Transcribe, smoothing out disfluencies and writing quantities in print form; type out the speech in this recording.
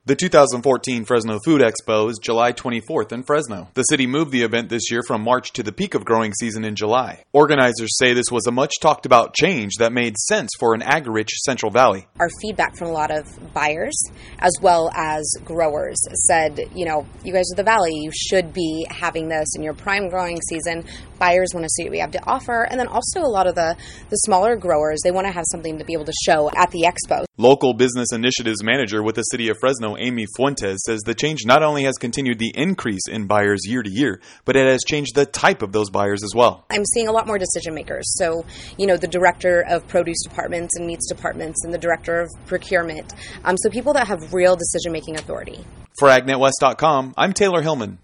The 2014 Fresno Food Expo is July 24th in Fresno. The city moved the event this year from March to the peak of growing season in July. Organizers say this was a much talked about change that made sense for an ag-rich Central Valley. Our feedback from a lot of buyers as well as growers said, you guys are the valley, you should be having this in your prime growing season. Buyers want to see what we have to offer, and then also a lot of the smaller growers, they want to have something to be able to show at the expo. Local Business Initiatives Manager with the City of Fresno, Amy Fuentes, says the change not only has continued the increase in buyers year to year, but it has changed the type of those buyers as well. I'm seeing a lot more decision makers. So, the director of produce departments and meats departments and the director of procurement. So people that have real decision-making authority. For AgNetWest.com, I'm Taylor Hillman.